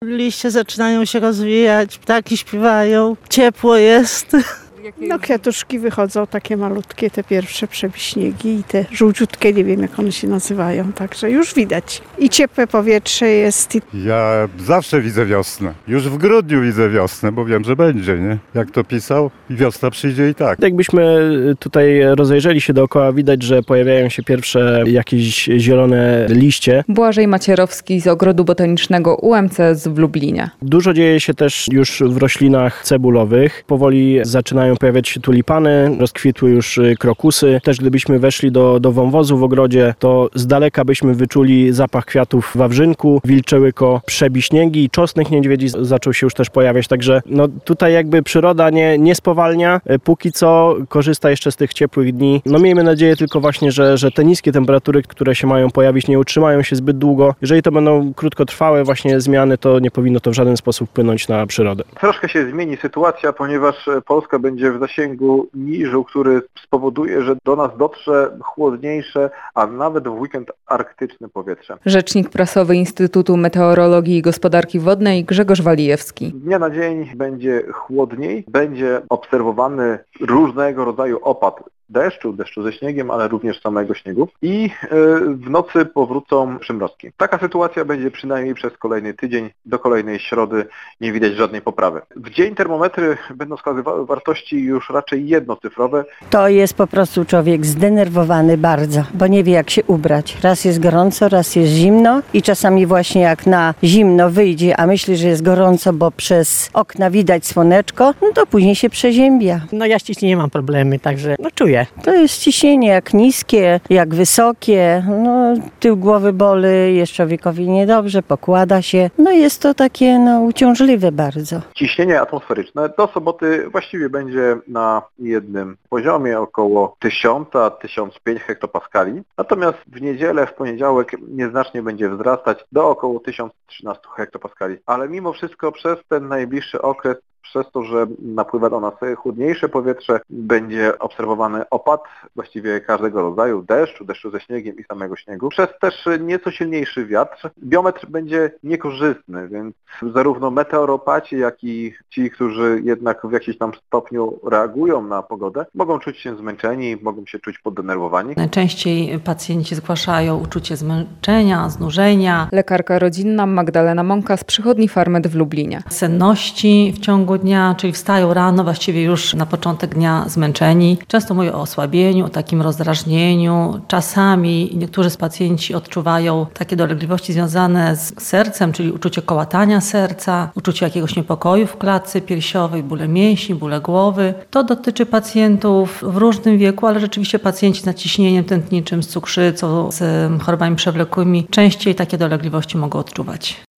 Liście zaczynają się rozwijać, ptaki śpiewają, ciepło jest. No kwiatuszki wychodzą takie malutkie, te pierwsze przebiśniegi i te żółciutkie, nie wiem jak one się nazywają, także już widać. I ciepłe powietrze jest. Ja zawsze widzę wiosnę. Już w grudniu widzę wiosnę, bo wiem, że będzie, nie? Jak to pisał, wiosna przyjdzie i tak. Jakbyśmy tutaj rozejrzeli się dookoła, widać, że pojawiają się pierwsze jakieś zielone liście. Błażej Macierowski z Ogrodu Botanicznego UMCS w Lublinie. Dużo dzieje się też już w roślinach cebulowych. Powoli zaczynają pojawiać się tulipany, rozkwitły już krokusy. Też gdybyśmy weszli do wąwozu w ogrodzie, to z daleka byśmy wyczuli zapach kwiatów wawrzynku, wilczełyko, przebiśniegi, czosnek niedźwiedzi zaczął się już też pojawiać. Także no, tutaj jakby przyroda nie spowalnia, póki co korzysta jeszcze z tych ciepłych dni. No miejmy nadzieję tylko właśnie, że te niskie temperatury, które się mają pojawić, nie utrzymają się zbyt długo. Jeżeli to będą krótkotrwałe właśnie zmiany, to nie powinno to w żaden sposób wpłynąć na przyrodę. Troszkę się zmieni sytuacja, ponieważ Polska będzie w zasięgu niżu, który spowoduje, że do nas dotrze chłodniejsze, a nawet w weekend arktyczne powietrze. Rzecznik prasowy Instytutu Meteorologii i Gospodarki Wodnej Grzegorz Walijewski. Z dnia na dzień będzie chłodniej, będzie obserwowany różnego rodzaju opad deszczu ze śniegiem, ale również samego śniegu i w nocy powrócą przymrozki. Taka sytuacja będzie przynajmniej przez kolejny tydzień, do kolejnej środy nie widać żadnej poprawy. W dzień termometry będą wskazywały wartości już raczej jednocyfrowe. To jest po prostu człowiek zdenerwowany bardzo, bo nie wie jak się ubrać. Raz jest gorąco, raz jest zimno i czasami właśnie jak na zimno wyjdzie, a myśli, że jest gorąco, bo przez okna widać słoneczko, no to później się przeziębia. No ja z ciśnieniem mam problemy, także czuję. To jest ciśnienie jak niskie, jak wysokie, no tył głowy boli, jest człowiekowi niedobrze, pokłada się, no jest to takie uciążliwe bardzo. Ciśnienie atmosferyczne do soboty właściwie będzie na jednym poziomie, około 1000–1500 hektopaskali, natomiast w niedzielę, w poniedziałek nieznacznie będzie wzrastać do około 1013 hektopaskali, ale mimo wszystko przez ten najbliższy okres, przez to, że napływa do nas chłodniejsze powietrze, będzie obserwowany opad właściwie każdego rodzaju, deszczu ze śniegiem i samego śniegu. Przez też nieco silniejszy wiatr. Biometr będzie niekorzystny, więc zarówno meteoropaci, jak i ci, którzy jednak w jakimś tam stopniu reagują na pogodę, mogą czuć się zmęczeni, mogą się czuć poddenerwowani. Najczęściej pacjenci zgłaszają uczucie zmęczenia, znużenia. Lekarka rodzinna Magdalena Mąka z przychodni Farmed w Lublinie. Senności w ciągu dnia, czyli wstają rano właściwie już na początek dnia zmęczeni. Często mówią o osłabieniu, o takim rozdrażnieniu. Czasami niektórzy z pacjenci odczuwają takie dolegliwości związane z sercem, czyli uczucie kołatania serca, uczucie jakiegoś niepokoju w klatce piersiowej, bóle mięśni, bóle głowy. To dotyczy pacjentów w różnym wieku, ale rzeczywiście pacjenci z nadciśnieniem tętniczym, z cukrzycą, z chorobami przewlekłymi częściej takie dolegliwości mogą odczuwać.